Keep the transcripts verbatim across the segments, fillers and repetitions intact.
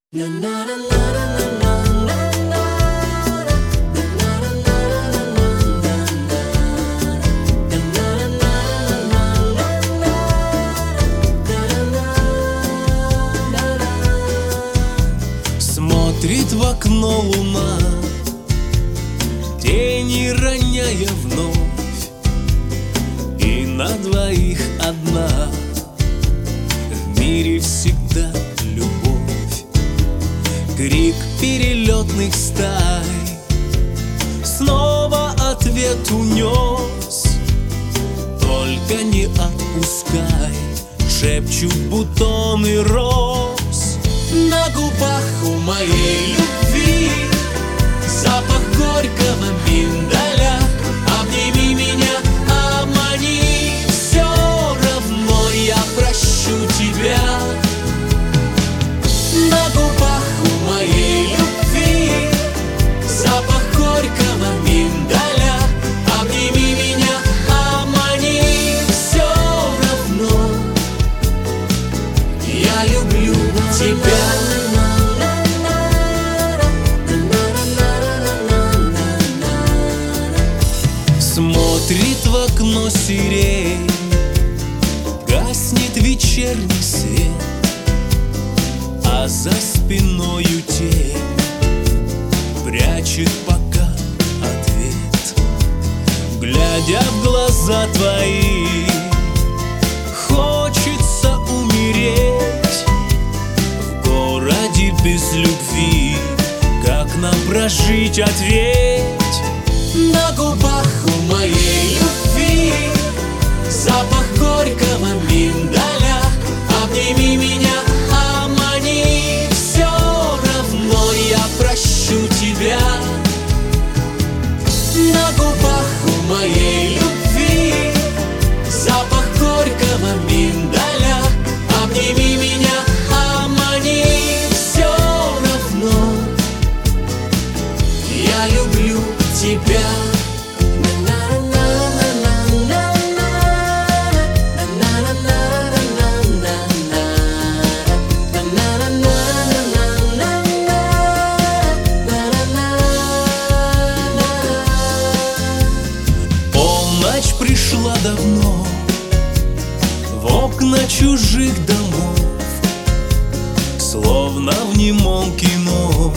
Смотрит в окно луна, тени роняя вновь, и на двоих одна в мире всегда любовь. Крик перелетных стай снова ответ унес. Только не отпускай, шепчут бутоны роз. На губах у моей любви запах горького миндаля. Обними меня, обмани, все равно я прощу тебя. На губах у моей любви запах горького миндаля. Обними меня, обмани, все равно я люблю тебя. Смотрит в окно сирень, гаснет вечерний свет, а за спиною тень прячет пока ответ. Глядя в глаза твои, хочется умереть. В городе без любви как нам прожить, ответь. На губах у моей любви запах горького миндаля. Обними меня, обмани, все равно я прощу тебя. На губах у моей любви запах горького миндаля. Обними меня, обмани, все равно я люблю тебя. Полночь пришла давно в окна чужих домов, словно в немом кино.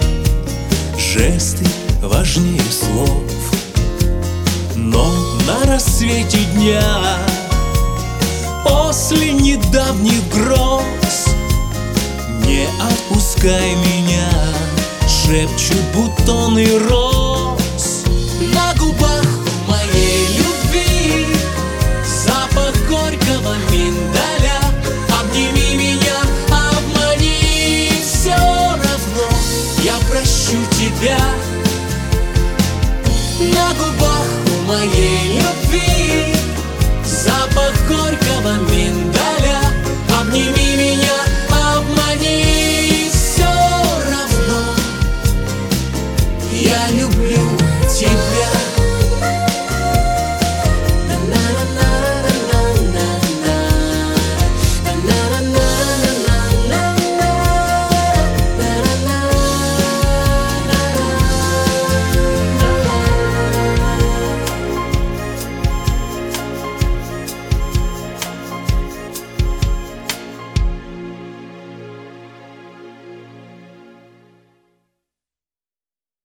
Жесты важнее слов, но на рассвете дня, после недавних гроз, не отпускай меня, шепчут бутоны роз.